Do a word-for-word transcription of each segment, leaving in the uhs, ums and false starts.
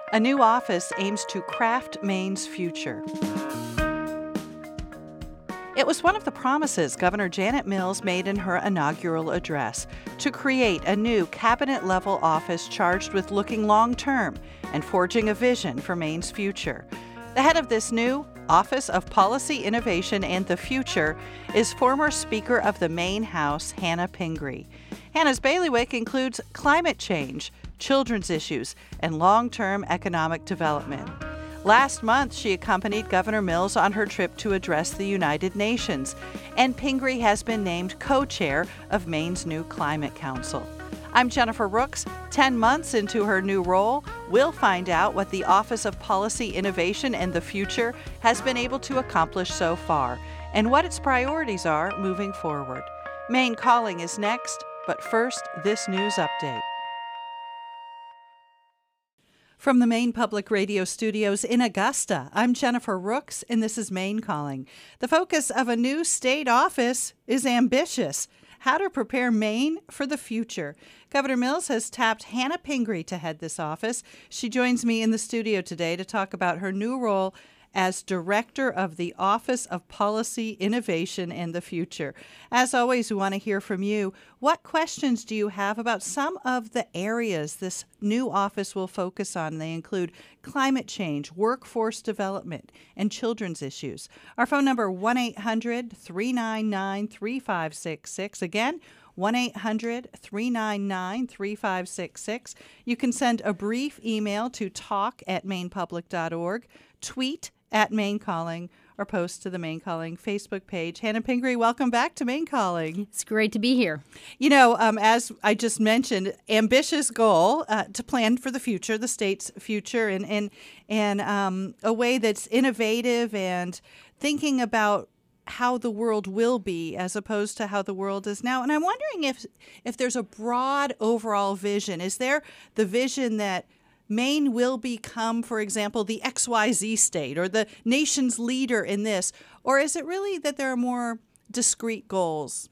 A new office aims to craft Maine's future. It was one of the promises Governor Janet Mills made in her inaugural address to create a new cabinet-level office charged with looking long-term and forging a vision for Maine's future. The head of this new Office of Policy, Innovation, and the Future is former Speaker of the Maine House, Hannah Pingree. Hannah's bailiwick includes climate change, children's issues, and long-term economic development. Last month, she accompanied Governor Mills on her trip to address the United Nations, and Pingree has been named co-chair of Maine's new Climate Council. I'm Jennifer Rooks. Ten months into her new role, we'll find out what the Office of Policy, Innovation, and the Future has been able to accomplish so far, and what its priorities are moving forward. Maine Calling is next, but first, this news update. From the Maine Public Radio studios in Augusta, I'm Jennifer Rooks, and this is Maine Calling. The focus of a new state office is ambitious: how to prepare Maine for the future. Governor Mills has tapped Hannah Pingree to head this office. She joins me in the studio today to talk about her new role as Director of the Office of Policy, Innovation, and the Future. As always, we want to hear from you. What questions do you have about some of the areas this new office will focus on? They include climate change, workforce development, and children's issues. Our phone number, one eight hundred three nine nine three five six six. Again, one eight hundred three nine nine three five six six. You can send a brief email to talk at maine public dot org, tweet at Maine Calling, or post to the Maine Calling Facebook page. Hannah Pingree, welcome back to Maine Calling. It's great to be here. You know, um, as I just mentioned, ambitious goal uh, to plan for the future, the state's future, and and and um, a way that's innovative and thinking about how the world will be as opposed to how the world is now. And I'm wondering if if there's a broad overall vision. Is there the vision that Maine will become, for example, the X Y Z state or the nation's leader in this? Or is it really that there are more discrete goals?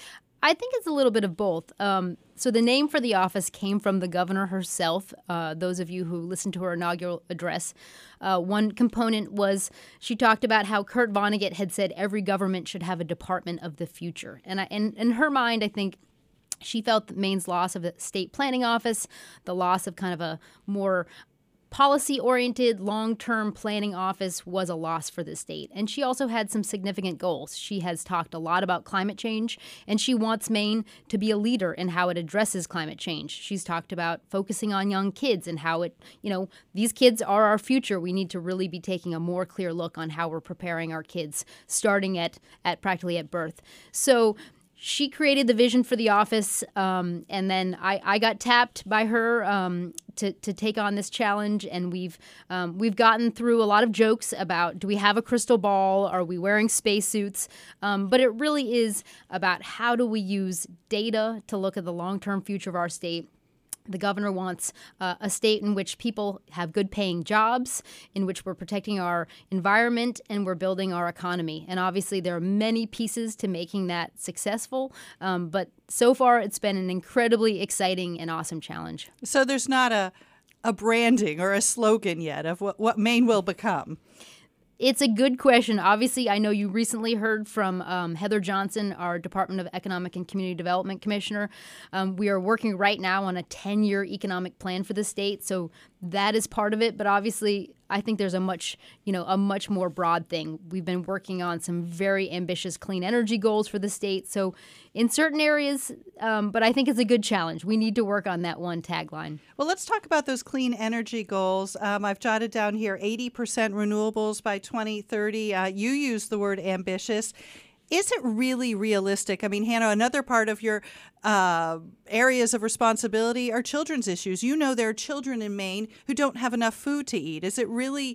I think it's a little bit of both. Um, so the name for the office came from the governor herself. Uh, those of you who listened to her inaugural address, uh, one component was she talked about how Kurt Vonnegut had said every government should have a department of the future. And I, and in her mind, I think she felt that Maine's loss of the state planning office, the loss of kind of a more policy-oriented, long-term planning office was a loss for the state. And she also had some significant goals. She has talked a lot about climate change, and she wants Maine to be a leader in how it addresses climate change. She's talked about focusing on young kids and how it, you know, these kids are our future. We need to really be taking a more clear look on how we're preparing our kids, starting at, at practically at birth. So she created the vision for the office, um, and then I, I got tapped by her um, to, to take on this challenge. And we've um, we've gotten through a lot of jokes about, do we have a crystal ball? Are we wearing spacesuits? Um, but it really is about how do we use data to look at the long-term future of our state. The governor wants uh, a state in which people have good paying jobs, in which we're protecting our environment and we're building our economy. And obviously there are many pieces to making that successful. Um, but so far it's been an incredibly exciting and awesome challenge. So there's not a, a branding or a slogan yet of what, what Maine will become. It's a good question. Obviously, I know you recently heard from um, Heather Johnson, our Department of Economic and Community Development Commissioner. Um, we are working right now on a ten-year economic plan for the state, so that is part of it. But obviously, I think there's a much, you know, a much more broad thing. We've been working on some very ambitious clean energy goals for the state. So in certain areas, um, but I think it's a good challenge. We need to work on that one tagline. Well, let's talk about those clean energy goals. Um, I've jotted down here eighty percent renewables by twenty thirty. Uh, you use the word ambitious. Is it really realistic? I mean, Hannah, another part of your uh, areas of responsibility are children's issues. You know there are children in Maine who don't have enough food to eat. Is it really,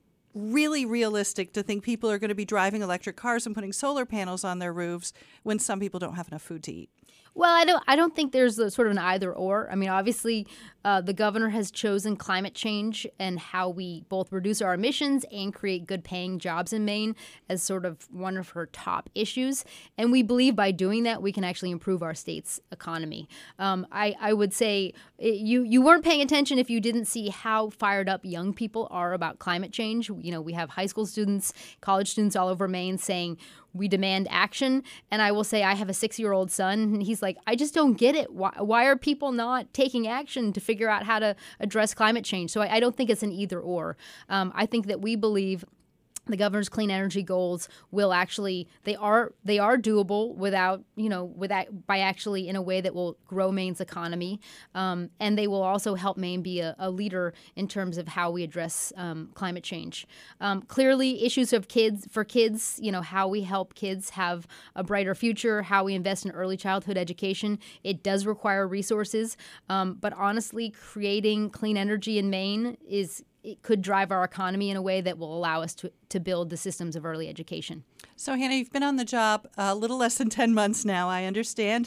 really realistic to think people are going to be driving electric cars and putting solar panels on their roofs when some people don't have enough food to eat? Well, I don't. I don't think there's a sort of an either or. I mean, obviously, uh, the governor has chosen climate change and how we both reduce our emissions and create good-paying jobs in Maine as sort of one of her top issues. And we believe by doing that, we can actually improve our state's economy. Um, I, I would say you you weren't paying attention if you didn't see how fired up young people are about climate change. You know, we have high school students, college students all over Maine saying, we demand action. And I will say I have a six-year-old son, and he's like, I just don't get it. Why, why are people not taking action to figure out how to address climate change? So I, I don't think it's an either or. Um, I think that we believe the governor's clean energy goals will actually they are they are doable without you know without by actually in a way that will grow Maine's economy, um, and they will also help Maine be a, a leader in terms of how we address um, climate change. Um, clearly, issues of kids for kids, you know, how we help kids have a brighter future, how we invest in early childhood education. It does require resources, um, but honestly, creating clean energy in Maine is. It could drive our economy in a way that will allow us to, to build the systems of early education. So, Hannah, you've been on the job a little less than ten months now, I understand.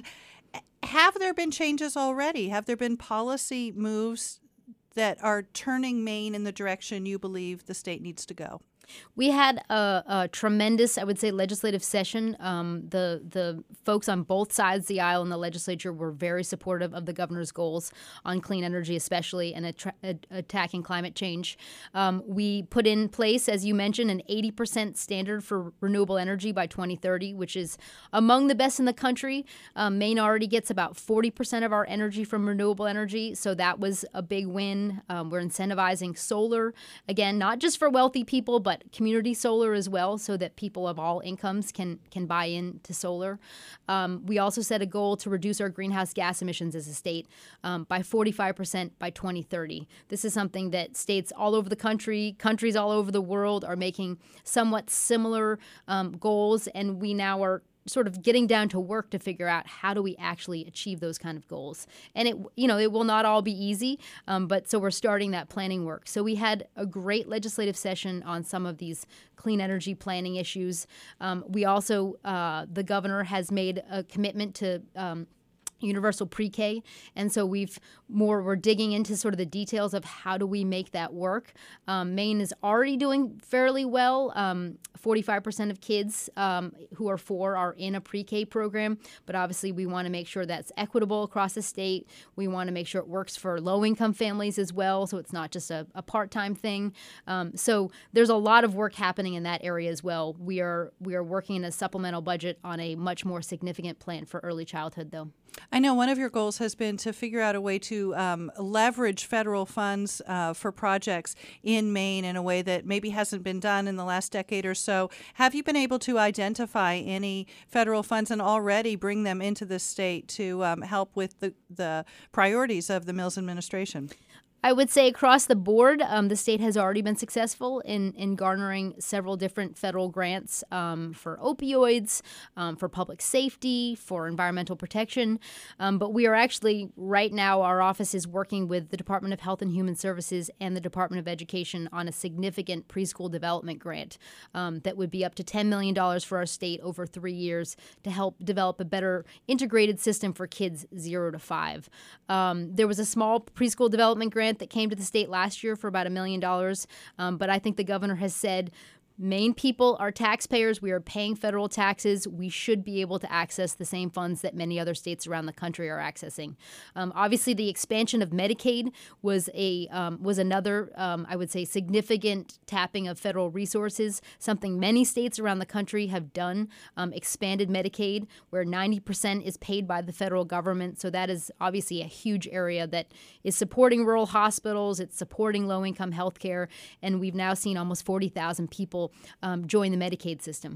Have there been changes already? Have there been policy moves that are turning Maine in the direction you believe the state needs to go? We had a, a tremendous, I would say, legislative session. Um, the the folks on both sides of the aisle in the legislature were very supportive of the governor's goals on clean energy, especially, and attra- at- attacking climate change. Um, we put in place, as you mentioned, an eighty percent standard for renewable energy by twenty thirty, which is among the best in the country. Um, Maine already gets about forty percent of our energy from renewable energy, so that was a big win. Um, we're incentivizing solar, again, not just for wealthy people, but community solar as well, so that people of all incomes can can buy into solar. Um, we also set a goal to reduce our greenhouse gas emissions as a state um, by forty-five percent by twenty thirty. This is something that states all over the country, countries all over the world are making somewhat similar um, goals, and we now are sort of getting down to work to figure out how do we actually achieve those kind of goals. And it, you know, it will not all be easy, um, but so we're starting that planning work. So we had a great legislative session on some of these clean energy planning issues. Um, we also, uh, the governor has made a commitment to um, universal pre-K, and so we've more we're digging into sort of the details of how do we make that work. Um, Maine is already doing fairly well. Um, forty-five percent of kids um, who are four are in a pre-K program, but obviously we want to make sure that's equitable across the state. We want to make sure it works for low-income families as well, so it's not just a, a part-time thing. Um, so there's a lot of work happening in that area as well. We are we are working in a supplemental budget on a much more significant plan for early childhood, though. I know one of your goals has been to figure out a way to um, leverage federal funds uh, for projects in Maine in a way that maybe hasn't been done in the last decade or so. Have you been able to identify any federal funds and already bring them into the state to um, help with the, the priorities of the Mills administration? I would say across the board, um, the state has already been successful in, in garnering several different federal grants um, for opioids, um, for public safety, for environmental protection. Um, but we are actually, right now, our office is working with the Department of Health and Human Services and the Department of Education on a significant preschool development grant um, that would be up to ten million dollars for our state over three years to help develop a better integrated system for kids zero to five. Um, there was a small preschool development grant that came to the state last year for about a million dollars. Um, but I think the governor has said Maine people are taxpayers. We are paying federal taxes. We should be able to access the same funds that many other states around the country are accessing. Um, obviously, the expansion of Medicaid was a um, was another, um, I would say, significant tapping of federal resources, something many states around the country have done, um, expanded Medicaid, where ninety percent is paid by the federal government. So that is obviously a huge area that is supporting rural hospitals. It's supporting low-income health care. And we've now seen almost forty thousand people Um, join the Medicaid system.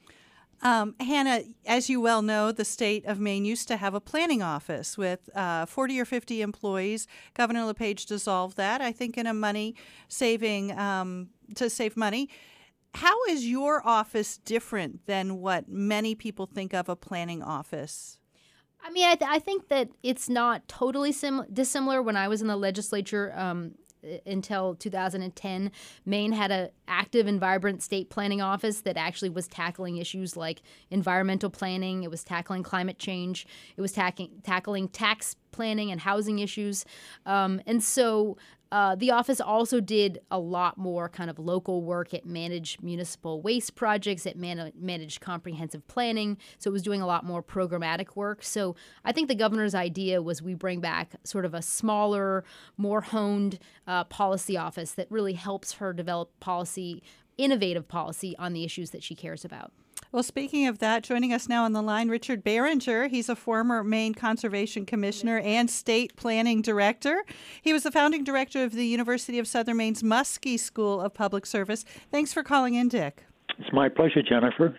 Um, Hannah, as you well know, the state of Maine used to have a planning office with uh, forty or fifty employees. Governor LePage dissolved that, I think, in a money saving um, to save money. How is your office different than what many people think of a planning office? I mean, I, th- I think that it's not totally sim- dissimilar. When I was in the legislature, um, until two thousand ten, Maine had an active and vibrant state planning office that actually was tackling issues like environmental planning. It was tackling climate change. It was tackling tackling tax planning and housing issues. Um, and so uh, the office also did a lot more kind of local work. It managed municipal waste projects. It man- managed comprehensive planning. So it was doing a lot more programmatic work. So I think the governor's idea was we bring back sort of a smaller, more honed uh, policy office that really helps her develop policy, innovative policy on the issues that she cares about. Well, speaking of that, joining us now on the line, Richard Behringer. He's a former Maine Conservation Commissioner and State Planning Director. He was the founding director of the University of Southern Maine's Muskie School of Public Service. Thanks for calling in, Dick. It's my pleasure, Jennifer.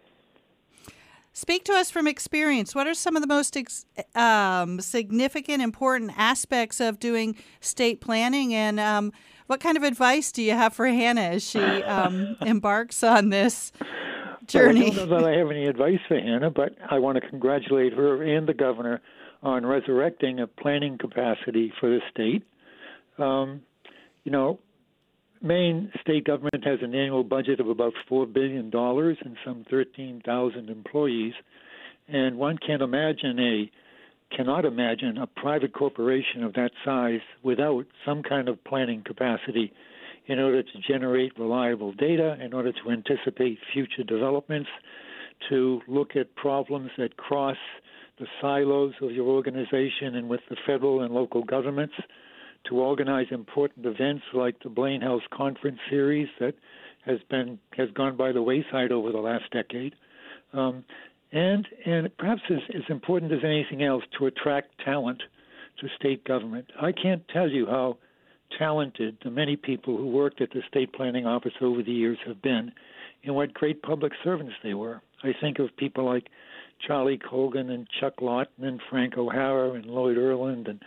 Speak to us from experience. What are some of the most ex- um, significant, important aspects of doing state planning, and um, what kind of advice do you have for Hannah as she um, embarks on this journey? Well, I don't know that I have any advice for Hannah, but I want to congratulate her and the governor on resurrecting a planning capacity for the state. Um, you know, Maine state government has an annual budget of about four billion dollars and some thirteen thousand employees, and one can't imagine a cannot imagine a private corporation of that size without some kind of planning capacity in order to generate reliable data, in order to anticipate future developments, to look at problems that cross the silos of your organization and with the federal and local governments, to organize important events like the Blaine House Conference Series that has been has gone by the wayside over the last decade, um, and and perhaps as, as important as anything else, to attract talent to state government. I can't tell you how talented the many people who worked at the state planning office over the years have been, and what great public servants they were. I think of people like Charlie Colgan and Chuck Lawton and Frank O'Hara and Lloyd Erland and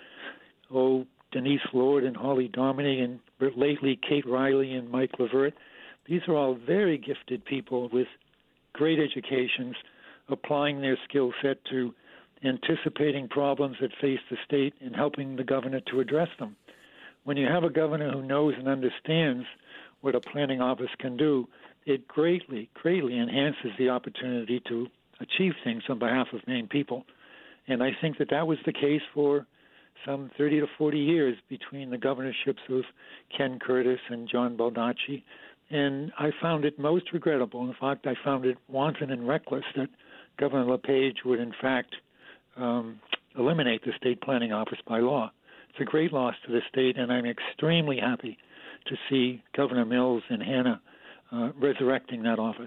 oh Denise Lord and Holly Dominic and lately Kate Riley and Mike Levert. These are all very gifted people with great educations, applying their skill set to anticipating problems that face the state and helping the governor to address them. When you have a governor who knows and understands what a planning office can do, it greatly, greatly enhances the opportunity to achieve things on behalf of Maine people. And I think that that was the case for some thirty to forty years between the governorships of Ken Curtis and John Baldacci. And I found it most regrettable. In fact, I found it wanton and reckless that Governor LePage would, in fact, um, eliminate the state planning office by law. It's a great loss to the state, and I'm extremely happy to see Governor Mills and Hannah uh, resurrecting that office.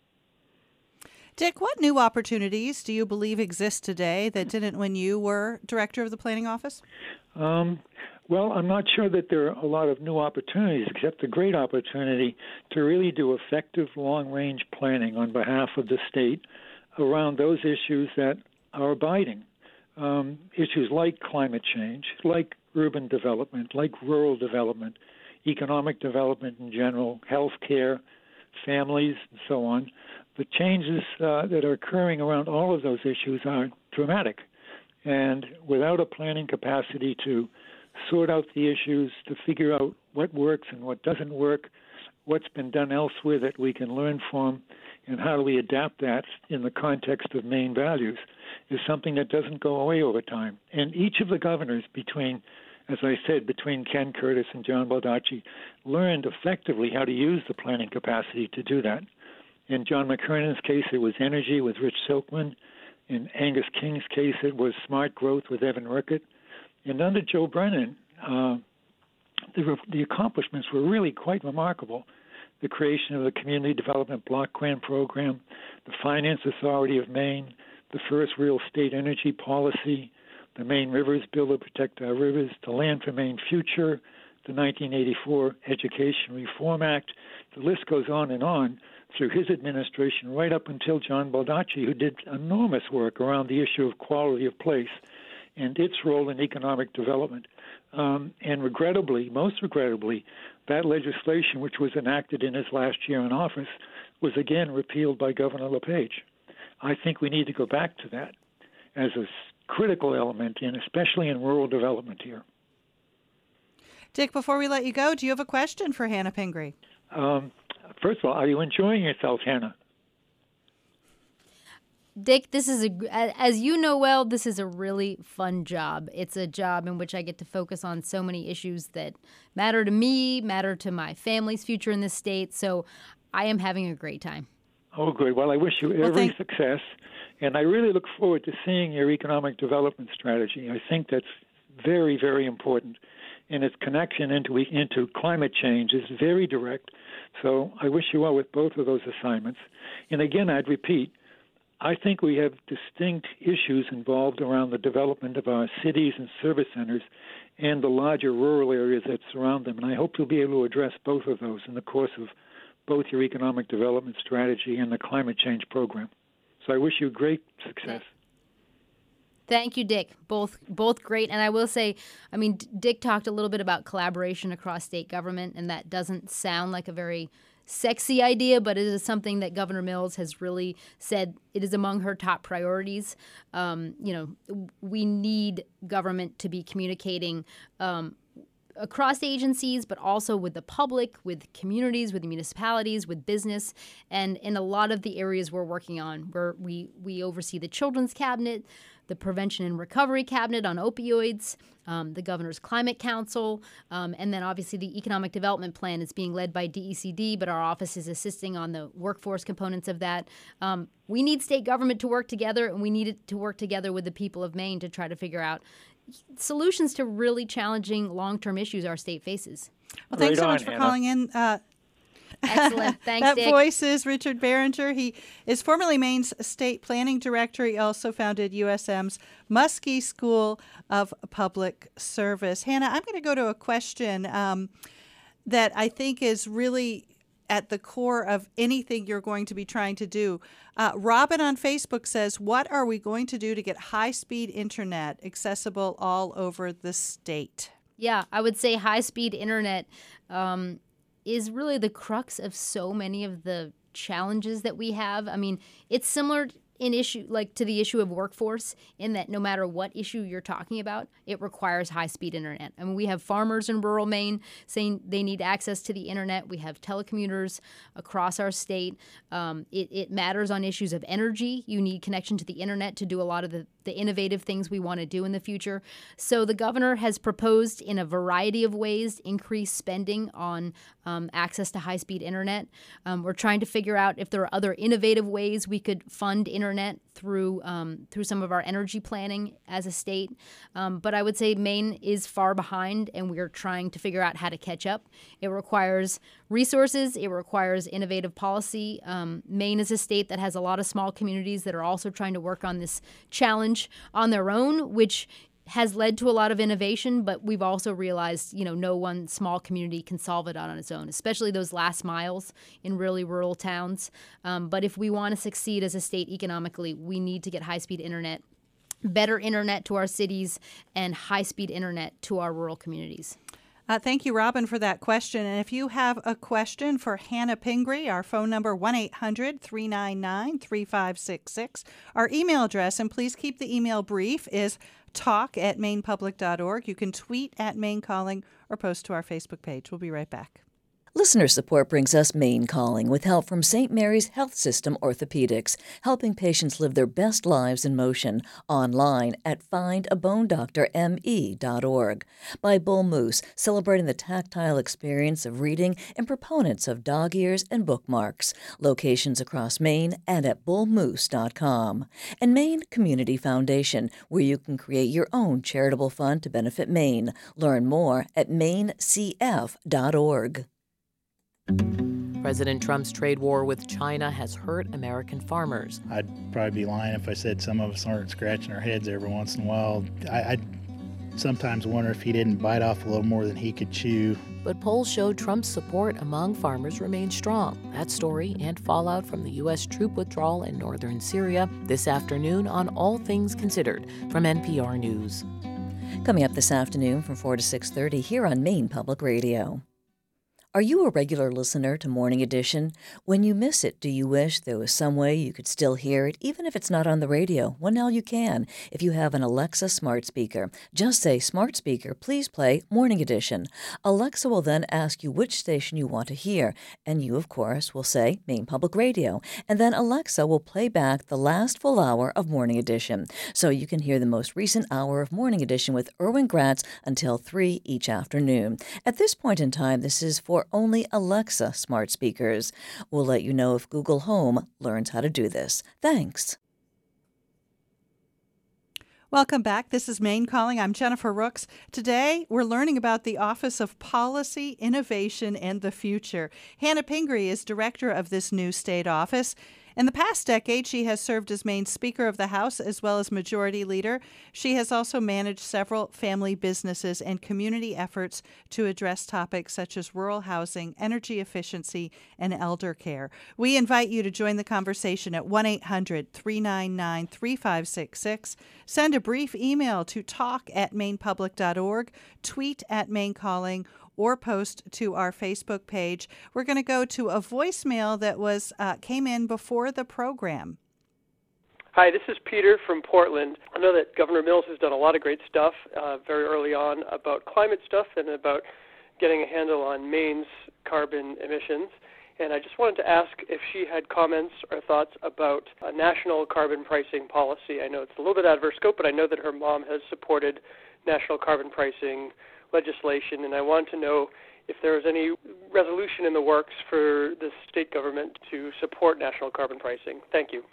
Dick, what new opportunities do you believe exist today that didn't when you were director of the planning office? Um, well, I'm not sure that there are a lot of new opportunities, except a great opportunity to really do effective long-range planning on behalf of the state around those issues that are abiding. Um, issues like climate change, like urban development, like rural development, economic development in general, health care, families, and so on. The changes uh, that are occurring around all of those issues are dramatic. And without a planning capacity to sort out the issues, to figure out what works and what doesn't work, what's been done elsewhere that we can learn from, and how do we adapt that in the context of Maine values, is something that doesn't go away over time. And each of the governors between, as I said, between Ken Curtis and John Baldacci, learned effectively how to use the planning capacity to do that. In John McKernan's case, it was energy with Rich Silkman. In Angus King's case, it was smart growth with Evan Rickett. And under Joe Brennan, uh, the, the accomplishments were really quite remarkable. The creation of the Community Development Block Grant Program, the Finance Authority of Maine, the first real state energy policy, the Maine Rivers Bill to protect our rivers, the Land for Maine Future, the nineteen eighty-four Education Reform Act. The list goes on and on through his administration right up until John Baldacci, who did enormous work around the issue of quality of place and its role in economic development. Um, and regrettably, most regrettably, that legislation, which was enacted in his last year in office, was again repealed by Governor LePage. I think we need to go back to that as a critical element, in, especially in rural development here. Dick, before we let you go, do you have a question for Hannah Pingree? Um, first of all, are you enjoying yourself, Hannah? Dick, this is a, as you know well, this is a really fun job. It's a job in which I get to focus on so many issues that matter to me, matter to my family's future in this state. So I am having a great time. Oh, good. Well, I wish you Well, every thank- success, and I really look forward to seeing your economic development strategy. I think that's very, very important, and its connection into into climate change is very direct. So I wish you well with both of those assignments. And again, I'd repeat, I think we have distinct issues involved around the development of our cities and service centers and the larger rural areas that surround them. And I hope you'll be able to address both of those in the course of both your economic development strategy and the climate change program. So I wish you great success. Thank you, Dick. Both both great. And I will say, I mean, Dick talked a little bit about collaboration across state government, and that doesn't sound like a very sexy idea, but it is something that Governor Mills has really said it is among her top priorities. Um, you know, we need government to be communicating um, across agencies, but also with the public, with communities, with municipalities, with business, and in a lot of the areas we're working on, where we, we oversee the Children's Cabinet, the Prevention and Recovery Cabinet on opioids, um, the Governor's Climate Council, um, and then obviously the Economic Development Plan is being led by D E C D, but our office is assisting on the workforce components of that. Um, we need state government to work together, and we need it to work together with the people of Maine to try to figure out solutions to really challenging long-term issues our state faces. Well, thanks Right so much on, for Hannah. calling in. Uh, Excellent. Thanks, that Dick. voice is Richard Behringer. He is formerly Maine's state planning director. He also founded U S M's Muskie School of Public Service. Hannah, I'm going to go to a question um, that I think is really at the core of anything you're going to be trying to do. Uh, Robin on Facebook says, what are we going to do to get high-speed internet accessible all over the state? Yeah, I would say high-speed internet um, is really the crux of so many of the challenges that we have. I mean, it's similar in issue like to the issue of workforce in that no matter what issue you're talking about, it requires high-speed internet. I mean, we have farmers in rural Maine saying they need access to the internet. We have telecommuters across our state. Um, it, it matters on issues of energy. You need connection to the internet to do a lot of the, the innovative things we want to do in the future. So the governor has proposed in a variety of ways increased spending on um, access to high-speed internet. Um, we're trying to figure out if there are other innovative ways we could fund internet internet through um, through some of our energy planning as a state. Um, but I would say Maine is far behind, and we're trying to figure out how to catch up. It requires resources. It requires innovative policy. Um, Maine is a state that has a lot of small communities that are also trying to work on this challenge on their own, which has led to a lot of innovation, but we've also realized, you know, no one small community can solve it on its own, especially those last miles in really rural towns. Um, but if we want to succeed as a state economically, we need to get high-speed internet, better internet to our cities, and high-speed internet to our rural communities. Uh, thank you, Robin, for that question. And if you have a question for Hannah Pingree, our phone number one eight hundred three nine nine three five six six. Our email address, and please keep the email brief, is talk at maine public dot org. You can tweet at Maine Calling or post to our Facebook page. We'll be right back. Listener support brings us Maine Calling with help from Saint Mary's Health System Orthopedics, helping patients live their best lives in motion. Online at find a bone doctor m e dot org. By Bull Moose, celebrating the tactile experience of reading and proponents of dog ears and bookmarks. Locations across Maine and at bull moose dot com. And Maine Community Foundation, where you can create your own charitable fund to benefit Maine. Learn more at maine c f dot org. President Trump's trade war with China has hurt American farmers. I'd probably be lying if I said some of us aren't scratching our heads every once in a while. I, I sometimes wonder if he didn't bite off a little more than he could chew. But polls show Trump's support among farmers remains strong. That story and fallout from the U S troop withdrawal in northern Syria this afternoon on All Things Considered from N P R News. Coming up this afternoon from four to six thirty here on Maine Public Radio. Are you a regular listener to Morning Edition? When you miss it, do you wish there was some way you could still hear it, even if it's not on the radio? Well, now you can. If you have an Alexa smart speaker, just say, "Smart speaker, please play Morning Edition." Alexa will then ask you which station you want to hear, and you, of course, will say Maine Public Radio. And then Alexa will play back the last full hour of Morning Edition, so you can hear the most recent hour of Morning Edition with Erwin Gratz until three each afternoon. At this point in time, this is for only Alexa smart speakers. We'll let you know if Google Home learns how to do this. Thanks. Welcome back. This is Maine Calling. I'm Jennifer Rooks. Today, we're learning about the Office of Policy, Innovation, and the Future. Hannah Pingree is director of this new state office. In the past decade, she has served as Maine's Speaker of the House as well as Majority Leader. She has also managed several family businesses and community efforts to address topics such as rural housing, energy efficiency, and elder care. We invite you to join the conversation at one eight hundred three nine nine three five six six. Send a brief email to talk at maine public dot org, tweet at Maine Calling, or post to our Facebook page. We're going to go to a voicemail that was uh, came in before the program. Hi, this is Peter from Portland. I know that Governor Mills has done a lot of great stuff uh, very early on about climate stuff and about getting a handle on Maine's carbon emissions. And I just wanted to ask if she had comments or thoughts about a national carbon pricing policy. I know it's a little bit out of her scope, but I know that her mom has supported national carbon pricing legislation, and I want to know if there was any resolution in the works for the state government to support national carbon pricing. Thank you.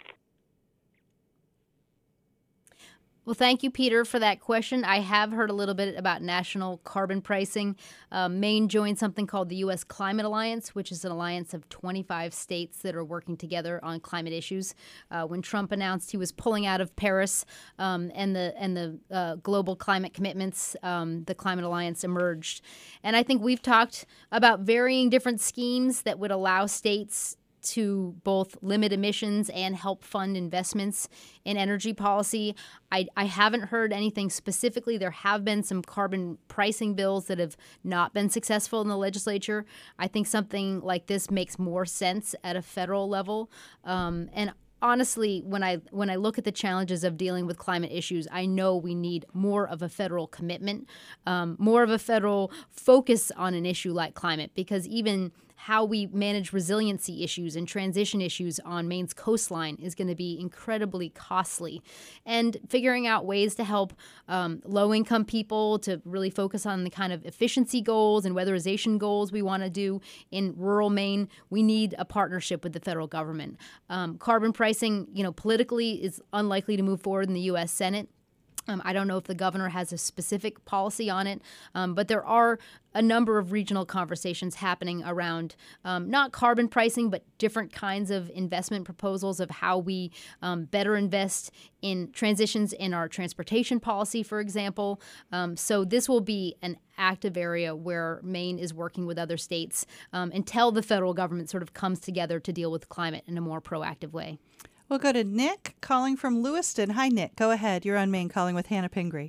Well, thank you, Peter, for that question. I have heard a little bit about national carbon pricing. Um, Maine joined something called the U S Climate Alliance, which is an alliance of twenty-five states that are working together on climate issues. Uh, when Trump announced he was pulling out of Paris um, and the and the uh, global climate commitments, um, the Climate Alliance emerged. And I think we've talked about varying different schemes that would allow states to both limit emissions and help fund investments in energy policy. I, I haven't heard anything specifically. There have been some carbon pricing bills that have not been successful in the legislature. I think something like this makes more sense at a federal level. Um, and honestly, when I when I look at the challenges of dealing with climate issues, I know we need more of a federal commitment, um, more of a federal focus on an issue like climate, because even how we manage resiliency issues and transition issues on Maine's coastline is going to be incredibly costly. And figuring out ways to help um, low-income people to really focus on the kind of efficiency goals and weatherization goals we want to do in rural Maine, we need a partnership with the federal government. Um, carbon pricing, you know, politically is unlikely to move forward in the U S Senate. Um, I don't know if the governor has a specific policy on it, um, but there are a number of regional conversations happening around um, not carbon pricing, but different kinds of investment proposals of how we um, better invest in transitions in our transportation policy, for example. Um, so this will be an active area where Maine is working with other states um, until the federal government sort of comes together to deal with climate in a more proactive way. We'll go to Nick calling from Lewiston. Hi, Nick. Go ahead. You're on Maine Calling with Hannah Pingree.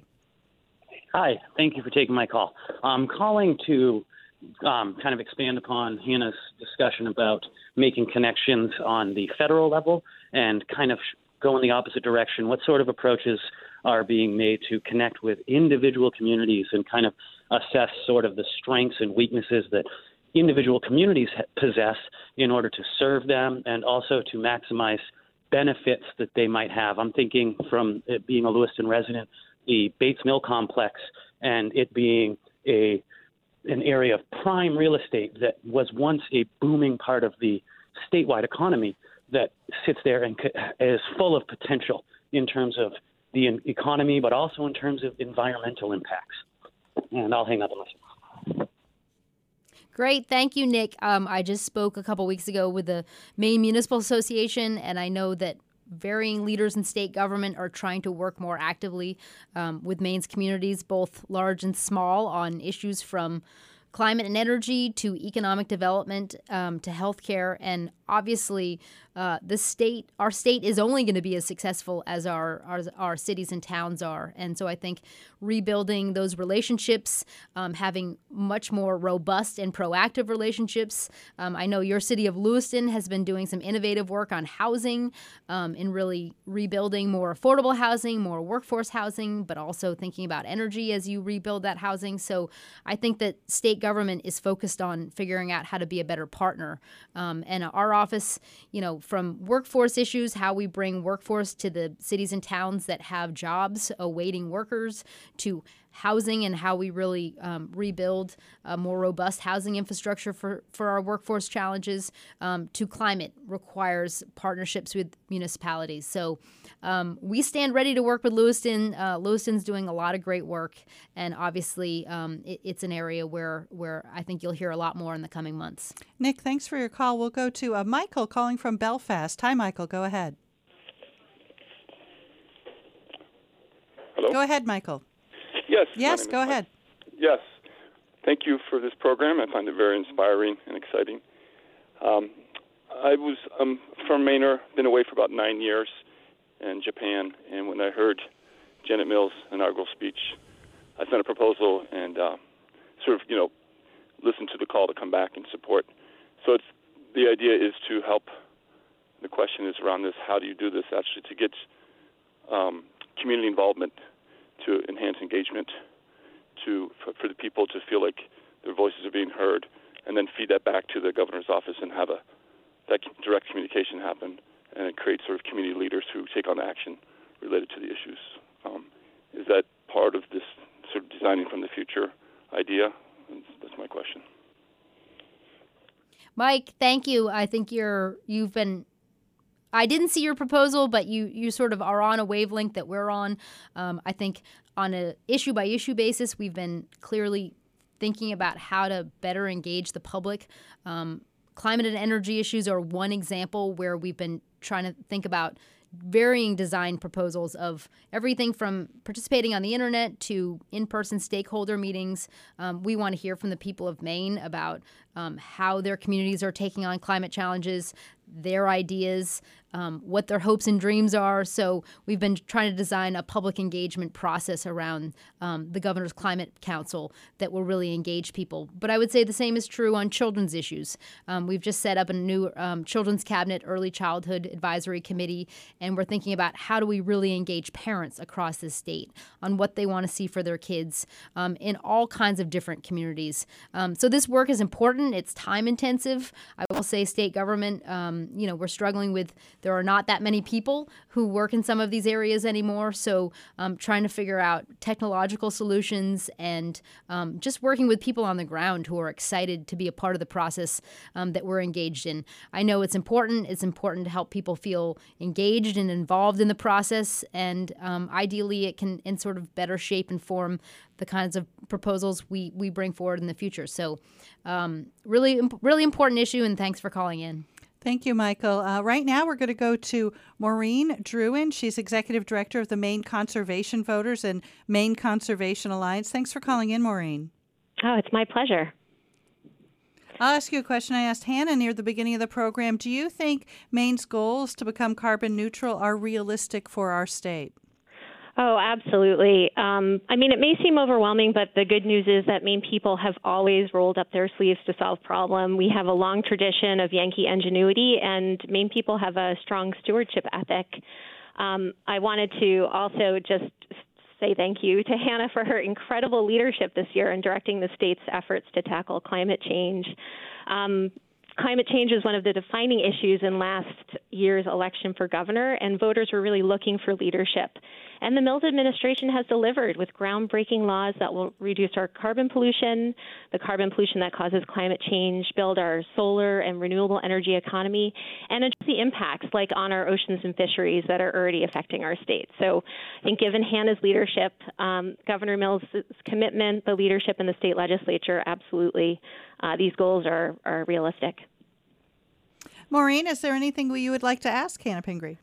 Hi. Thank you for taking my call. I'm calling to um, kind of expand upon Hannah's discussion about making connections on the federal level and kind of go in the opposite direction. What sort of approaches are being made to connect with individual communities and kind of assess sort of the strengths and weaknesses that individual communities possess in order to serve them and also to maximize benefits that they might have. I'm thinking from it being a Lewiston resident, the Bates Mill complex and it being a an area of prime real estate that was once a booming part of the statewide economy that sits there and is full of potential in terms of the economy, but also in terms of environmental impacts. And I'll hang up and listen. Great. Thank you, Nick. Um, I just spoke a couple weeks ago with the Maine Municipal Association, and I know that varying leaders in state government are trying to work more actively um, with Maine's communities, both large and small, on issues from climate and energy to economic development um, to healthcare. And obviously, uh, the state, our state is only going to be as successful as our, our our cities and towns are. And so I think rebuilding those relationships, um, having much more robust and proactive relationships. Um, I know your city of Lewiston has been doing some innovative work on housing, um, in really rebuilding more affordable housing, more workforce housing, but also thinking about energy as you rebuild that housing. So I think that state government is focused on figuring out how to be a better partner. Um, and our office, you know, from workforce issues, how we bring workforce to the cities and towns that have jobs awaiting workers, to housing and how we really um, rebuild a more robust housing infrastructure for, for our workforce challenges, um, to climate requires partnerships with municipalities. So um, we stand ready to work with Lewiston. Uh, Lewiston's doing a lot of great work, and obviously um, it, it's an area where, where I think you'll hear a lot more in the coming months. Nick, thanks for your call. We'll go to uh, Michael calling from Belfast. Hi, Michael. Go ahead. Hello? Go ahead, Michael. Yes. Yes, go ahead. Mike. Yes. Thank you for this program. I find it very inspiring and exciting. Um, I was um, from Mainer, been away for about nine years in Japan, and when I heard Janet Mills' inaugural speech, I sent a proposal and uh, sort of, you know, listened to the call to come back and support. So it's the idea is to help. The question is around this: how do you do this actually to get um, community involvement, to enhance engagement, to for, for the people to feel like their voices are being heard, and then feed that back to the governor's office and have a that direct communication happen, and it creates sort of community leaders who take on action related to the issues. Um, is that part of this sort of designing from the future idea? That's my question. Mike, thank you. I think you're you've been. I didn't see your proposal, but you, you sort of are on a wavelength that we're on. Um, I think on a issue by issue basis, we've been clearly thinking about how to better engage the public. Um, climate and energy issues are one example where we've been trying to think about varying design proposals of everything from participating on the internet to in-person stakeholder meetings. Um, we want to hear from the people of Maine about um, how their communities are taking on climate challenges, their ideas, um, what their hopes and dreams are. So we've been trying to design a public engagement process around um, the Governor's Climate Council that will really engage people. But I would say the same is true on children's issues. Um, we've just set up a new um, Children's Cabinet Early Childhood Advisory Committee, and we're thinking about how do we really engage parents across the state on what they want to see for their kids um, in all kinds of different communities. Um, so this work is important. It's time intensive. I will say state government, um, you know, we're struggling with, there are not that many people who work in some of these areas anymore. So um, trying to figure out technological solutions and um, just working with people on the ground who are excited to be a part of the process um, that we're engaged in. I know it's important. It's important to help people feel engaged and involved in the process. And um, ideally, it can in sort of better shape and form the kinds of proposals we, we bring forward in the future. So um, really, really important issue, and thanks for calling in. Thank you, Michael. Uh, right now, we're going to go to Maureen Druin. She's Executive Director of the Maine Conservation Voters and Maine Conservation Alliance. Thanks for calling in, Maureen. Oh, it's my pleasure. I'll ask you a question I asked Hannah near the beginning of the program. Do you think Maine's goals to become carbon neutral are realistic for our state? Oh, absolutely. Um, I mean, it may seem overwhelming, but the good news is that Maine people have always rolled up their sleeves to solve problems. We have a long tradition of Yankee ingenuity, and Maine people have a strong stewardship ethic. Um, I wanted to also just say thank you to Hannah for her incredible leadership this year in directing the state's efforts to tackle climate change. Um, Climate change is one of the defining issues in last year's election for governor, and voters were really looking for leadership. And the Mills administration has delivered with groundbreaking laws that will reduce our carbon pollution, the carbon pollution that causes climate change, build our solar and renewable energy economy, and address the impacts like on our oceans and fisheries that are already affecting our state. So I think given Hannah's leadership, um, Governor Mills' commitment, the leadership in the state legislature, absolutely, uh, these goals are, are realistic. Maureen, is there anything you would like to ask Hannah Pingree?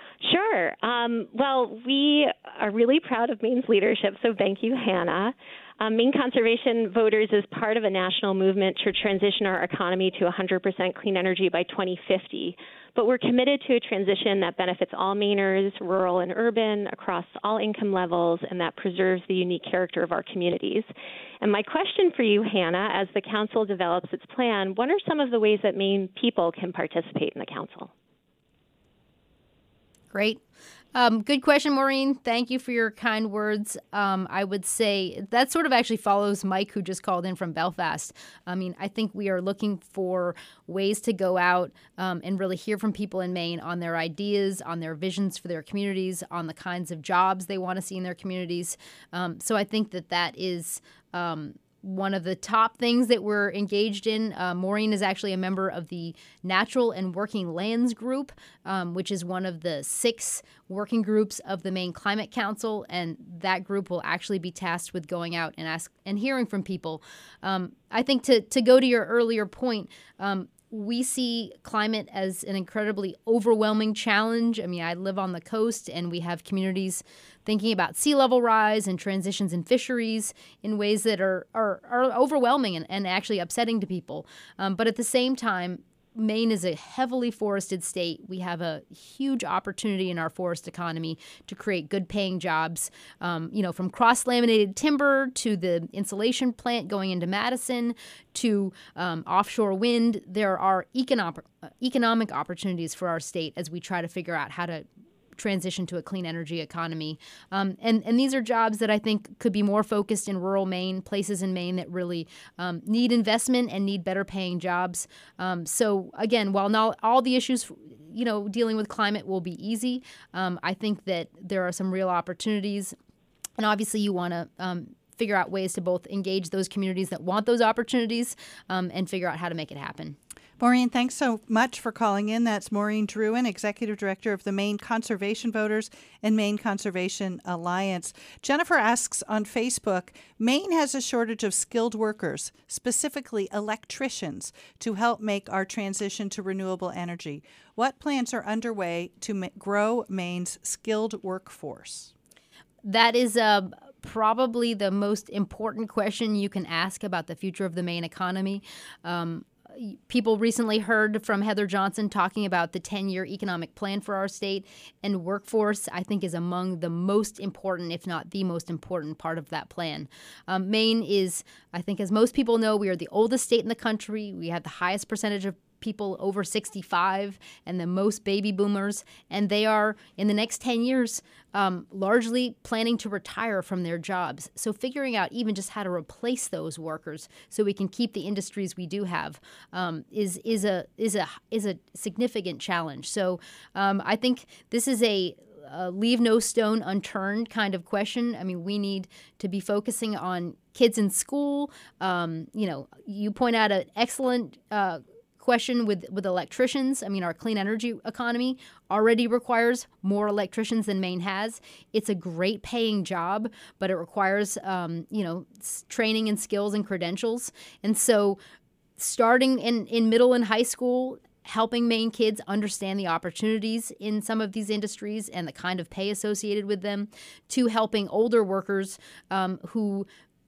Sure. Um, well, we are really proud of Maine's leadership, so thank you, Hannah. Um, Maine Conservation Voters is part of a national movement to transition our economy to one hundred percent clean energy by twenty fifty. But we're committed to a transition that benefits all Mainers, rural and urban, across all income levels, and that preserves the unique character of our communities. And my question for you, Hannah, as the Council develops its plan, what are some of the ways that Maine people can participate in the Council? Great. Um, good question, Maureen. Thank you for your kind words. Um, I would say that sort of actually follows Mike, who just called in from Belfast. I mean, I think we are looking for ways to go out um, and really hear from people in Maine on their ideas, on their visions for their communities, on the kinds of jobs they want to see in their communities. Um, so I think that that is um, one of the top things that we're engaged in. Uh, Maureen is actually a member of the Natural and Working Lands Group, um, which is one of the six working groups of the Maine Climate Council, and that group will actually be tasked with going out and ask and hearing from people. Um, I think to to go to your earlier point, um, we see climate as an incredibly overwhelming challenge. I mean, I live on the coast, and we have communities thinking about sea level rise and transitions in fisheries in ways that are are, are overwhelming and, and actually upsetting to people. Um, but at the same time, Maine is a heavily forested state. We have a huge opportunity in our forest economy to create good-paying jobs, um, you know, from cross-laminated timber to the insulation plant going into Madison to um, offshore wind. There are economic economic opportunities for our state as we try to figure out how to transition to a clean energy economy. Um, and, and these are jobs that I think could be more focused in rural Maine, places in Maine that really um, need investment and need better paying jobs. Um, so again, while not all the issues, you know, dealing with climate will be easy, um, I think that there are some real opportunities. And obviously you want to um, figure out ways to both engage those communities that want those opportunities um, and figure out how to make it happen. Maureen, thanks so much for calling in. That's Maureen Drouin, Executive Director of the Maine Conservation Voters and Maine Conservation Alliance. Jennifer asks on Facebook, Maine has a shortage of skilled workers, specifically electricians, to help make our transition to renewable energy. What plans are underway to ma- grow Maine's skilled workforce? That is uh, probably the most important question you can ask about the future of the Maine economy. Um, People recently heard from Heather Johnson talking about the ten-year economic plan for our state, and workforce, I think, is among the most important, if not the most important part of that plan. Um, Maine is, I think, as most people know, we are the oldest state in the country. We have the highest percentage of people over sixty-five and the most baby boomers, and they are, in the next ten years, um, largely planning to retire from their jobs. So figuring out even just how to replace those workers so we can keep the industries we do have um, is is a is a is a significant challenge. So um, I think this is a Uh, leave no stone unturned kind of question. I mean, we need to be focusing on kids in school. Um, you know, you point out an excellent uh, question with, with electricians. I mean, our clean energy economy already requires more electricians than Maine has. It's a great paying job, but it requires, um, you know, training and skills and credentials. And so starting in, in middle and high school, helping Maine kids understand the opportunities in some of these industries and the kind of pay associated with them, to helping older workers um, who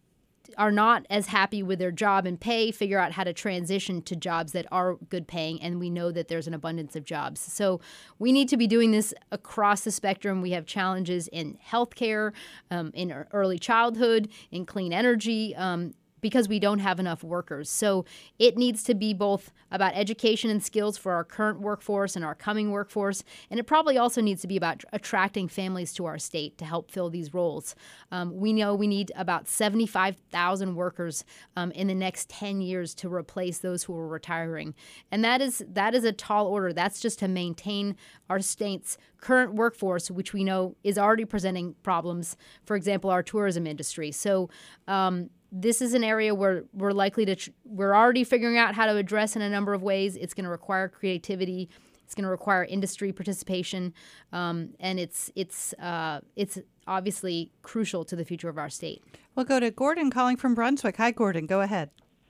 are not as happy with their job and pay figure out how to transition to jobs that are good paying, and we know that there's an abundance of jobs. So we need to be doing this across the spectrum. We have challenges in healthcare, um, in early childhood, in clean energy, um, because we don't have enough workers. So it needs to be both about education and skills for our current workforce and our coming workforce, and it probably also needs to be about attracting families to our state to help fill these roles. Um, we know we need about seventy-five thousand workers um, in the next ten years to replace those who are retiring. And that is that is a tall order. That's just to maintain our state's current workforce, which we know is already presenting problems, for example, our tourism industry. So um, this is an area where we're likely to, tr- we're already figuring out how to address in a number of ways. It's going to require creativity. It's going to require industry participation. Um, and it's, it's, uh, it's obviously crucial to the future of our state. We'll go to Gordon calling from Brunswick. Hi, Gordon. Go ahead.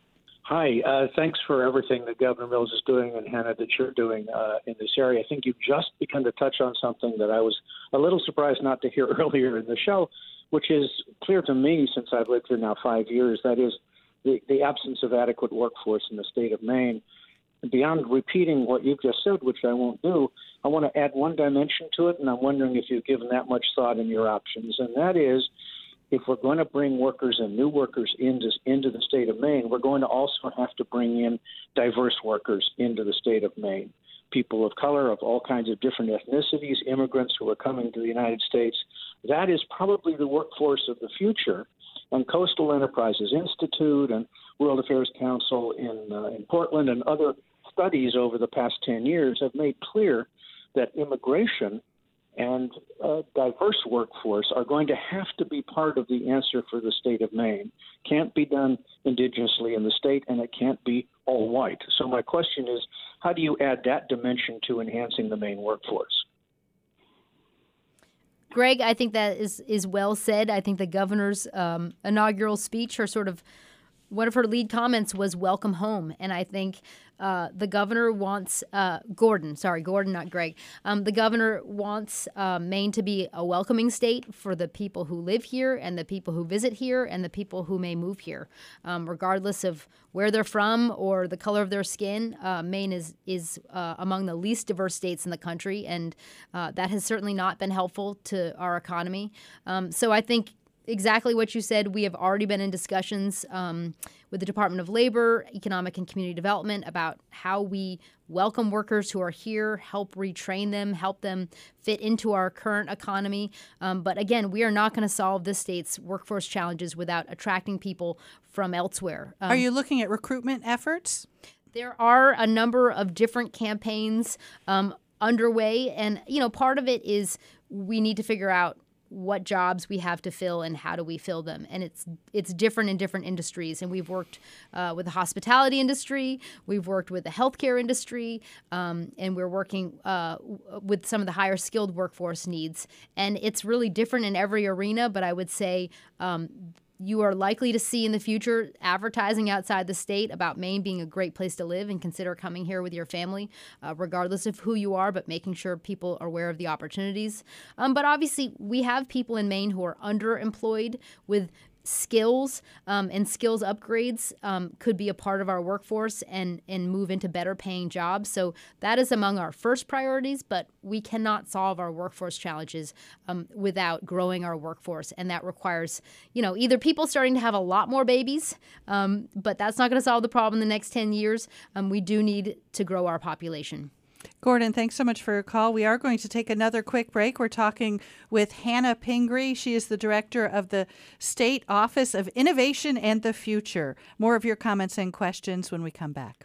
Hi. Uh, thanks for everything that Governor Mills is doing and, Hannah, that you're doing uh, in this area. I think you've just begun to touch on something that I was a little surprised not to hear earlier in the show, which is clear to me since I've lived here now five years. That is the, the absence of adequate workforce in the state of Maine. And beyond repeating what you've just said, which I won't do, I want to add one dimension to it, and I'm wondering if you've given that much thought in your options, and that is, if we're going to bring workers and new workers into, into the state of Maine, we're going to also have to bring in diverse workers into the state of Maine. People of color, of all kinds of different ethnicities, immigrants who are coming to the United States. That is probably the workforce of the future. And Coastal Enterprises Institute and World Affairs Council in, uh, in Portland and other studies over the past ten years have made clear that immigration and a diverse workforce are going to have to be part of the answer for the state of Maine. Can't be done indigenously in the state, and it can't be all white. So my question is, how do you add that dimension to enhancing the Maine workforce? Greg, I think that is, is well said. I think the governor's um, inaugural speech, her sort of one of her lead comments was welcome home. And I think uh, the governor wants, uh, Gordon, sorry, Gordon, not Greg. Um, the governor wants uh, Maine to be a welcoming state for the people who live here and the people who visit here and the people who may move here. Um, regardless of where they're from or the color of their skin, uh, Maine is, is uh, among the least diverse states in the country. And uh, that has certainly not been helpful to our economy. Um, so I think exactly what you said. We have already been in discussions um, with the Department of Labor, Economic and Community Development about how we welcome workers who are here, help retrain them, help them fit into our current economy. Um, but again, we are not going to solve this state's workforce challenges without attracting people from elsewhere. Um, are you looking at recruitment efforts? There are a number of different campaigns um, underway. And, you know, part of it is we need to figure out what jobs we have to fill and how do we fill them. And it's it's different in different industries. And we've worked uh, with the hospitality industry, we've worked with the healthcare industry, um, and we're working uh, with some of the higher skilled workforce needs. And it's really different in every arena, but I would say um, you are likely to see in the future advertising outside the state about Maine being a great place to live and consider coming here with your family, uh, regardless of who you are, but making sure people are aware of the opportunities. Um, but obviously, we have people in Maine who are underemployed with skills um, and skills upgrades um, could be a part of our workforce and, and move into better paying jobs. So that is among our first priorities, but we cannot solve our workforce challenges um, without growing our workforce. And that requires, you know, either people starting to have a lot more babies, um, but that's not going to solve the problem in the next ten years. Um, we do need to grow our population. Gordon, thanks so much for your call. We are going to take another quick break. We're talking with Hannah Pingree. She is the director of the State Office of Innovation and the Future. More of your comments and questions when we come back.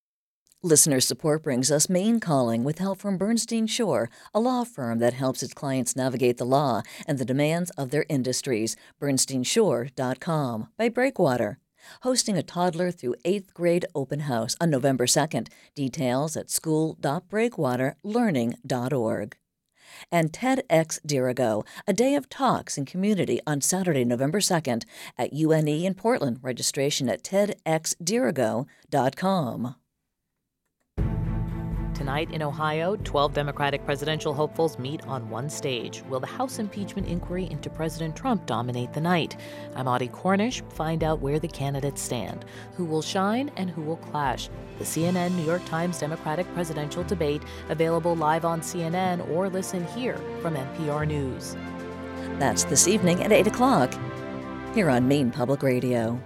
Listener support brings us Maine Calling with help from Bernstein Shore, a law firm that helps its clients navigate the law and the demands of their industries. Bernstein Shore dot com by Breakwater. Hosting a toddler through eighth grade open house on November second. Details at school dot breakwater learning dot org. And TEDx Dirigo, a day of talks and community on Saturday, November second at U N E in Portland. Registration at ted x dirigo dot com. Tonight in Ohio, twelve Democratic presidential hopefuls meet on one stage. Will the House impeachment inquiry into President Trump dominate the night? I'm Audie Cornish. Find out where the candidates stand, who will shine and who will clash. The C N N New York Times Democratic presidential debate, available live on C N N or listen here from N P R News. That's this evening at eight o'clock here on Maine Public Radio.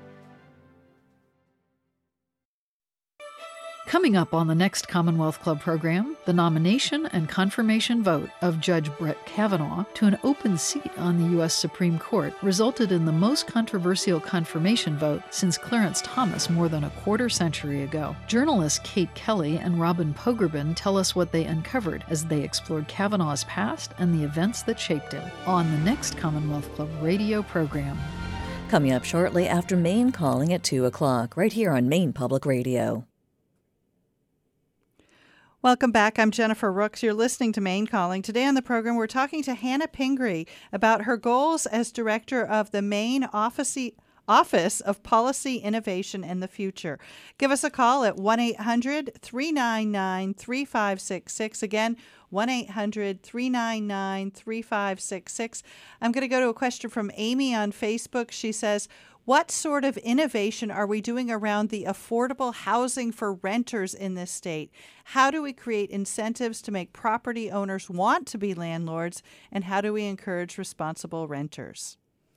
Coming up on the next Commonwealth Club program, the nomination and confirmation vote of Judge Brett Kavanaugh to an open seat on the U S Supreme Court resulted in the most controversial confirmation vote since Clarence Thomas more than a quarter century ago. Journalists Kate Kelly and Robin Pogrebin tell us what they uncovered as they explored Kavanaugh's past and the events that shaped it on the next Commonwealth Club radio program. Coming up shortly after Maine Calling at two o'clock, right here on Maine Public Radio. Welcome back. I'm Jennifer Rooks. You're listening to Maine Calling. Today on the program, we're talking to Hannah Pingree about her goals as director of the Maine Office Office of Policy, Innovation, and the Future. Give us a call at one eight hundred three nine nine three five six six. Again, one eight hundred three nine nine three five six six. I'm going to go to a question from Amy on Facebook. She says, what sort of innovation are we doing around the affordable housing for renters in this state? How do we create incentives to make property owners want to be landlords? And how do we encourage responsible renters?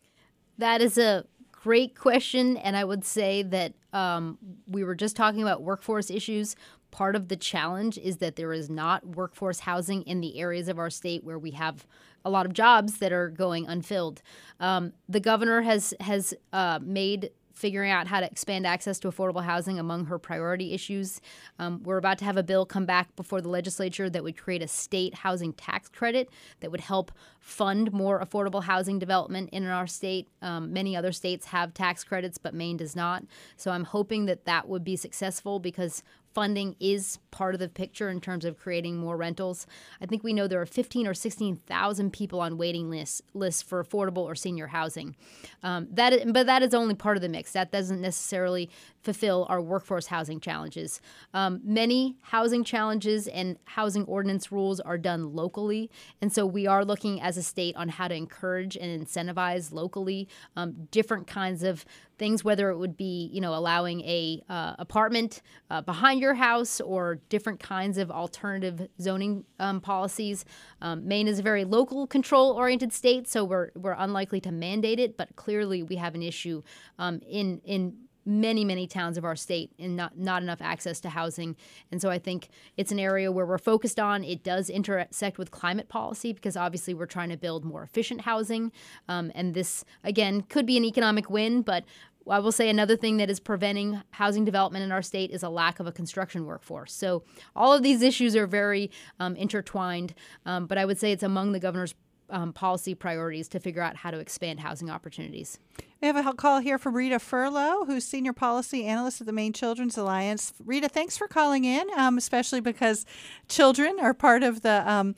That is a great question. And I would say that um, we were just talking about workforce issues. Part of the challenge is that there is not workforce housing in the areas of our state where we have a lot of jobs that are going unfilled. Um, the governor has has uh, made figuring out how to expand access to affordable housing among her priority issues. Um, we're about to have a bill come back before the legislature that would create a state housing tax credit that would help fund more affordable housing development in our state. Um, many other states have tax credits, but Maine does not. So I'm hoping that that would be successful because funding is part of the picture in terms of creating more rentals. I think we know there are fifteen or sixteen thousand people on waiting lists lists for affordable or senior housing. Um, that, is, but that is only part of the mix. That doesn't necessarily fulfill our workforce housing challenges. Um, many housing challenges and housing ordinance rules are done locally, and so we are looking as a state on how to encourage and incentivize locally um, different kinds of things, whether it would be, you know, allowing a uh, apartment uh, behind your house or different kinds of alternative zoning um, policies. Um, Maine is a very local control-oriented state, so we're we're unlikely to mandate it, but clearly we have an issue um, in in many, many towns of our state and not, not enough access to housing. And so I think it's an area where we're focused on. It does intersect with climate policy because obviously we're trying to build more efficient housing. Um, and this, again, could be an economic win, but I will say another thing that is preventing housing development in our state is a lack of a construction workforce. So all of these issues are very um, intertwined, um, but I would say it's among the governor's um, policy priorities to figure out how to expand housing opportunities. We have a call here from Rita Furlow, who's Senior Policy Analyst at the Maine Children's Alliance. Rita, thanks for calling in, um, especially because children are part of the um,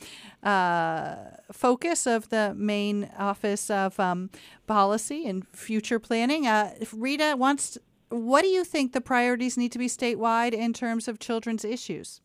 uh, focus of the Maine Office of um, Policy and Future Planning. Uh, Rita wants, to, what do you think the priorities need to be statewide in terms of children's issues?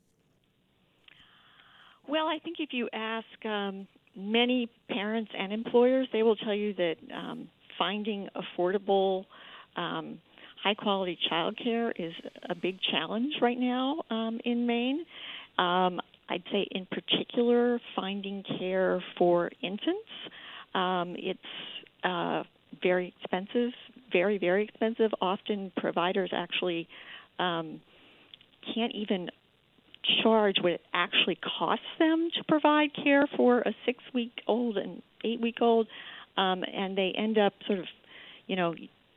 Well, I think if you ask um, many parents and employers, they will tell you that um, finding affordable, um, high-quality childcare is a big challenge right now um, in Maine. Um, I'd say in particular finding care for infants. Um, it's uh, very expensive, very, very expensive. Often providers actually um, can't even charge what it actually costs them to provide care for a six-week-old and eight-week-old. Um, and they end up sort of, you know,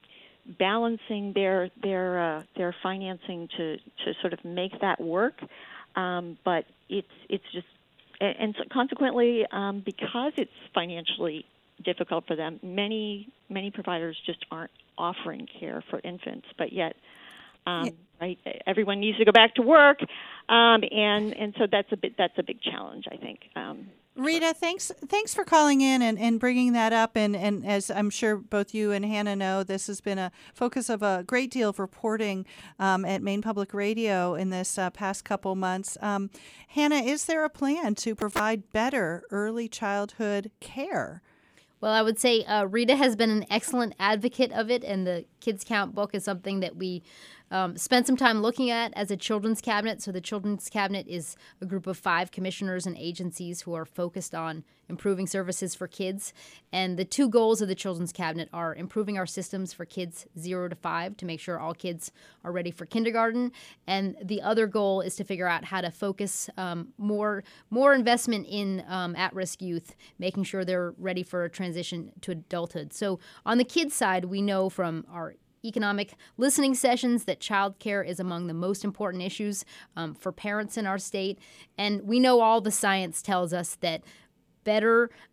balancing their their uh, their financing to, to sort of make that work. Um, but it's it's just, and, and so consequently, um, because it's financially difficult for them, many many providers just aren't offering care for infants. But yet, um, yeah. right, everyone needs to go back to work, um, and and so that's a bit that's a big challenge, I think. Um, Rita, thanks thanks for calling in and, and bringing that up. And, and as I'm sure both you and Hannah know, this has been a focus of a great deal of reporting um, at Maine Public Radio in this uh, past couple months. Um, Hannah, is there a plan to provide better early childhood care? Well, I would say uh, Rita has been an excellent advocate of it, and the Kids Count book is something that we um, spent some time looking at as a children's cabinet. So the children's cabinet is a group of five commissioners and agencies who are focused on improving services for kids. And the two goals of the children's cabinet are improving our systems for kids zero to five to make sure all kids are ready for kindergarten. And the other goal is to figure out how to focus um, more more investment in um, at-risk youth, making sure they're ready for a transition to adulthood. So on the kids side, we know from our economic listening sessions that childcare is among the most important issues um, for parents in our state. And we know all the science tells us that better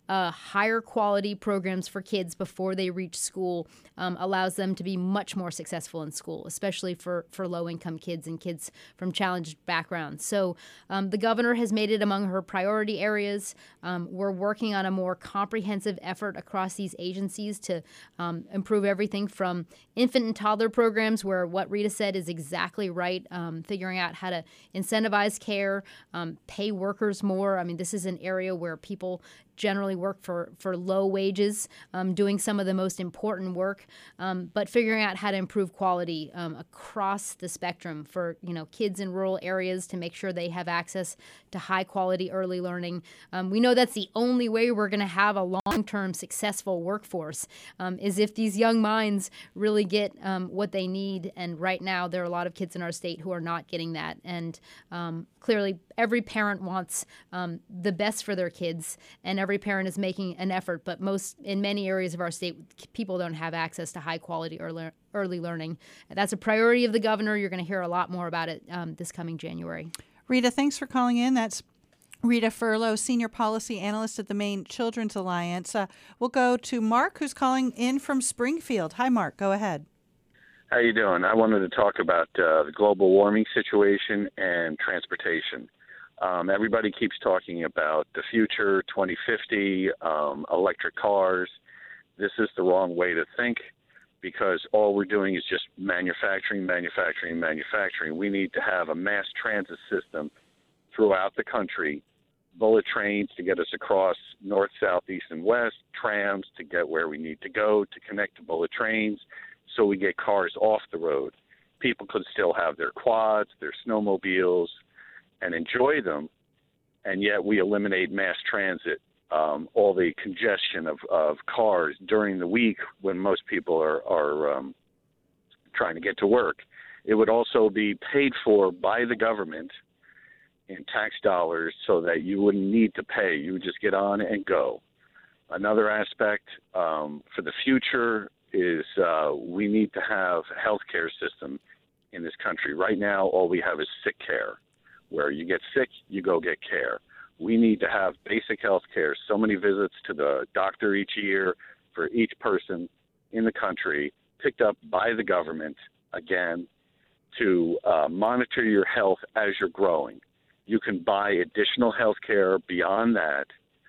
uh, higher quality programs for kids before they reach school um, allows them to be much more successful in school, especially for, for low-income kids and kids from challenged backgrounds. So um, the governor has made it among her priority areas. Um, we're working on a more comprehensive effort across these agencies to um, improve everything from infant and toddler programs, where what Rita said is exactly right, um, figuring out how to incentivize care, um, pay workers more. I mean, this is an area where people generally work for, for low wages, um, doing some of the most important work, um, but figuring out how to improve quality um, across the spectrum for, you know, kids in rural areas to make sure they have access to high quality early learning. Um, we know that's the only way we're going to have a long-term successful workforce, um, is if these young minds really get um, what they need. And right now there are a lot of kids in our state who are not getting that. And um, clearly every parent wants um, the best for their kids, and every parent is making an effort, but most in many areas of our state, people don't have access to high quality early, early learning. That's a priority of the governor. You're going to hear a lot more about it um, this coming January. Rita, thanks for calling in. That's Rita Furlow, Senior Policy Analyst at the Maine Children's Alliance. Uh, we'll go to Mark, who's calling in from Springfield. Hi, Mark. Go ahead. How you doing? I wanted to talk about uh, the global warming situation and transportation. Um, everybody keeps talking about the future, twenty fifty, um, electric cars. This is the wrong way to think, because all we're doing is just manufacturing, manufacturing, manufacturing. We need to have a mass transit system throughout the country, bullet trains to get us across north, south, east, and west, trams to get where we need to go to connect to bullet trains, so we get cars off the road. People could still have their quads, their snowmobiles, and enjoy them, and yet we eliminate mass transit, um, all the congestion of, of cars during the week when most people are, are um, trying to get to work. It would also be paid for by the government in tax dollars so that you wouldn't need to pay. You would just get on and go. Another aspect um, for the future is uh, we need to have a healthcare system in this country. Right now, all we have is sick care, where you get sick, you go get care. We need to have basic health care, so many visits to the doctor each year for each person in the country, picked up by the government, again, to uh, monitor your health as you're growing. You can buy additional health care beyond that,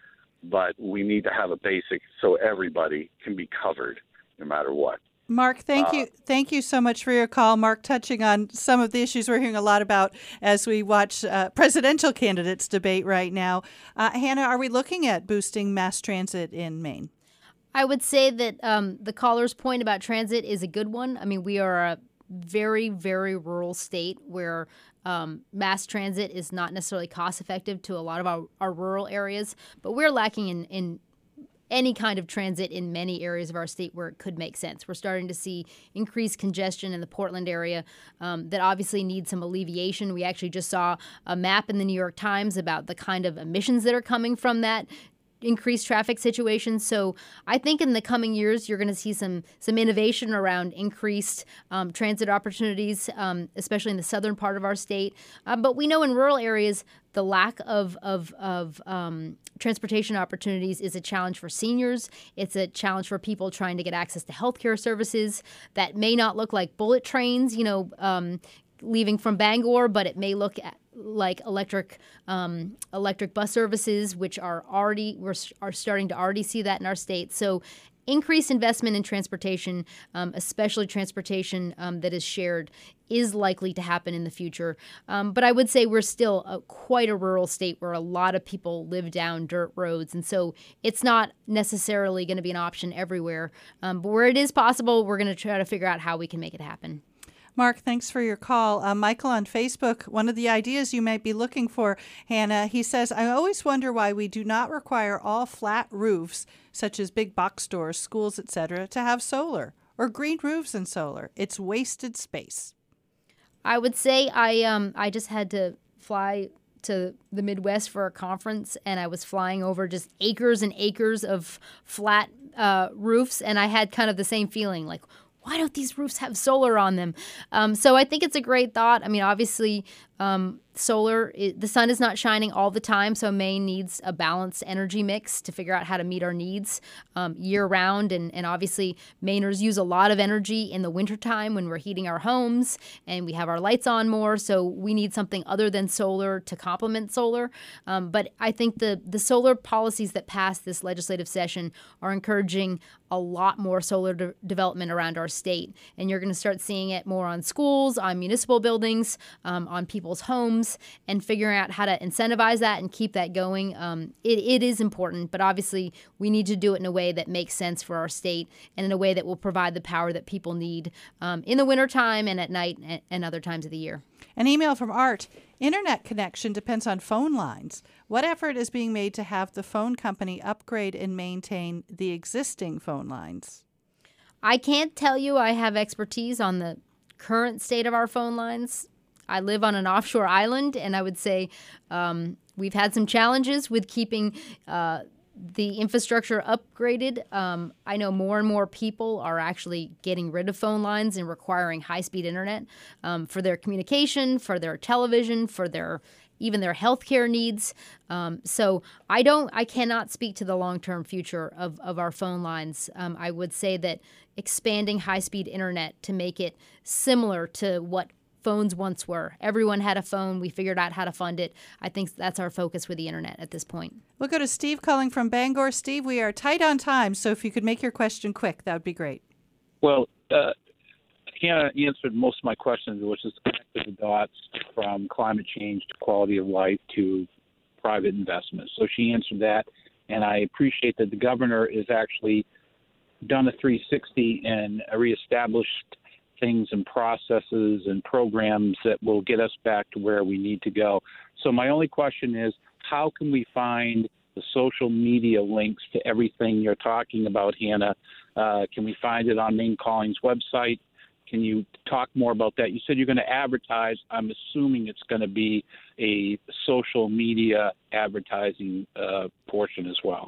but we need to have a basic so everybody can be covered no matter what. Mark, thank uh, you. Thank you so much for your call. Mark, touching on some of the issues we're hearing a lot about as we watch uh, presidential candidates debate right now. Uh, Hannah, are we looking at boosting mass transit in Maine? I would say that um, the caller's point about transit is a good one. I mean, we are a very, very rural state where um, mass transit is not necessarily cost effective to a lot of our, our rural areas, but we're lacking in, in any kind of transit in many areas of our state where it could make sense. We're starting to see increased congestion in the Portland area um, that obviously needs some alleviation. We actually just saw a map in the New York Times about the kind of emissions that are coming from that increased traffic situations. So I think in the coming years, you're going to see some some innovation around increased um, transit opportunities, um, especially in the southern part of our state. Uh, but we know in rural areas, the lack of of, of um, transportation opportunities is a challenge for seniors. It's a challenge for people trying to get access to healthcare services that may not look like bullet trains, you know, um, leaving from Bangor, but it may look at like electric um, electric bus services, which are already we're are starting to already see that in our state. So increased investment in transportation, um, especially transportation um, that is shared, is likely to happen in the future. Um, but I would say we're still a, quite a rural state where a lot of people live down dirt roads. And so it's not necessarily going to be an option everywhere. Um, but where it is possible, we're going to try to figure out how we can make it happen. Mark, thanks for your call. Uh, Michael on Facebook, one of the ideas you might be looking for, Hannah, he says, I always wonder why we do not require all flat roofs, such as big box stores, schools, et cetera, to have solar, or green roofs and solar. It's wasted space. I would say I um I just had to fly to the Midwest for a conference, and I was flying over just acres and acres of flat uh, roofs, and I had kind of the same feeling, like, why don't these roofs have solar on them? Um, so I think it's a great thought. I mean, obviously, um, solar, it, the sun is not shining all the time, so Maine needs a balanced energy mix to figure out how to meet our needs um, year round. And, and obviously, Mainers use a lot of energy in the wintertime when we're heating our homes and we have our lights on more. So we need something other than solar to complement solar. Um, but I think the, the solar policies that passed this legislative session are encouraging a lot more solar de- development around our state. And you're going to start seeing it more on schools, on municipal buildings, um, on people's homes, and figuring out how to incentivize that and keep that going. Um, it, it is important, but obviously we need to do it in a way that makes sense for our state and in a way that will provide the power that people need um, in the wintertime and at night and, and other times of the year. An email from Art. Internet connection depends on phone lines. What effort is being made to have the phone company upgrade and maintain the existing phone lines? I can't tell you I have expertise on the current state of our phone lines. I live on an offshore island, and I would say um, we've had some challenges with keeping uh, the infrastructure upgraded. Um, I know more and more people are actually getting rid of phone lines and requiring high-speed internet um, for their communication, for their television, for their even their healthcare needs. Um, so I don't, I cannot speak to the long-term future of, of our phone lines. Um, I would say that expanding high-speed internet to make it similar to what phones once were. Everyone had a phone. We figured out how to fund it. I think that's our focus with the internet at this point. We'll go to Steve calling from Bangor. Steve, we are tight on time, so if you could make your question quick, that would be great. Well, uh, Hannah answered most of my questions, which is connected the dots from climate change to quality of life to private investment. So she answered that, and I appreciate that the governor is actually done a three sixty and reestablished things and processes and programs that will get us back to where we need to go. So my only question is, how can we find the social media links to everything you're talking about, Hannah? Uh, can we find it on Maine Calling's website? Can you talk more about that? You said you're going to advertise. I'm assuming it's going to be a social media advertising uh, portion as well.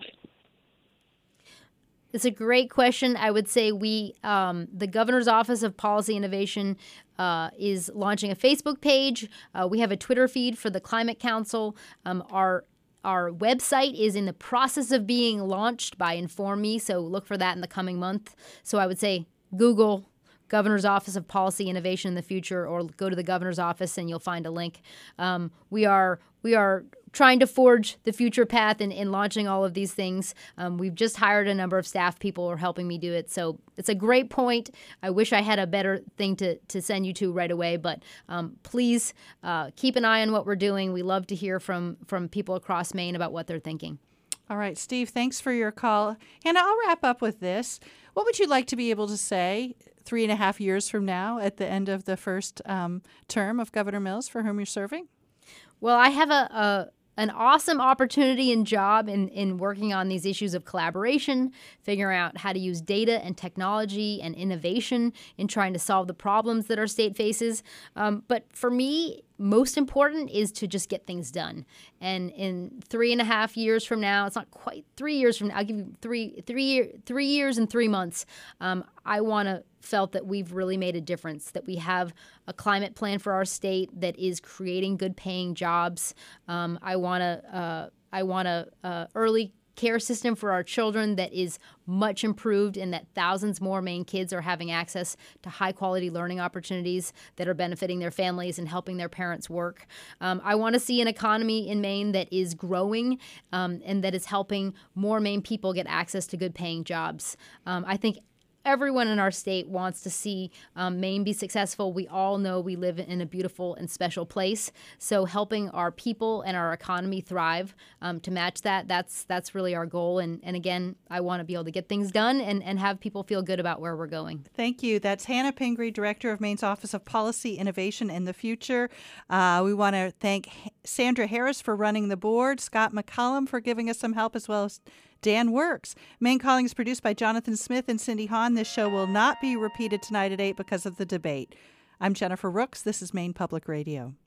It's a great question. I would say we, um, the Governor's Office of Policy Innovation uh, is launching a Facebook page. Uh, we have a Twitter feed for the Climate Council. Um, our Our website is in the process of being launched by Inform Me, so look for that in the coming month. So I would say Google Governor's Office of Policy Innovation in the future, or go to the Governor's Office and you'll find a link. Um, we are we are trying to forge the future path in, in launching all of these things. Um, we've just hired a number of staff people who are helping me do it. So it's a great point. I wish I had a better thing to, to send you to right away, but um, please uh, keep an eye on what we're doing. We love to hear from, from people across Maine about what they're thinking. All right, Steve, thanks for your call. Hannah, I'll wrap up with this. What would you like to be able to say three and a half years from now at the end of the first um, term of Governor Mills for whom you're serving? Well, I have a, a an awesome opportunity and job in, in working on these issues of collaboration, figuring out how to use data and technology and innovation in trying to solve the problems that our state faces. Um, but for me, most important is to just get things done. And in three and a half years from now, it's not quite three years from now, I'll give you three, three, year, three years and three months. Um, I want to felt that we've really made a difference, that we have a climate plan for our state that is creating good paying jobs. Um, I want to, uh, I want a uh, early care system for our children that is much improved, and that thousands more Maine kids are having access to high-quality learning opportunities that are benefiting their families and helping their parents work. Um, I want to see an economy in Maine that is growing um, and that is helping more Maine people get access to good-paying jobs. Um, I think everyone in our state wants to see um, Maine be successful. We all know we live in a beautiful and special place. So helping our people and our economy thrive um, to match that, that's that's really our goal. And, and again, I want to be able to get things done and, and have people feel good about where we're going. Thank you. That's Hannah Pingree, Director of Maine's Office of Policy Innovation in the Future. Uh, we want to thank Sandra Harris for running the board, Scott McCollum for giving us some help, as well as Dan Works. Maine Calling is produced by Jonathan Smith and Cindy Hahn. This show will not be repeated tonight at eight because of the debate. I'm Jennifer Rooks. This is Maine Public Radio.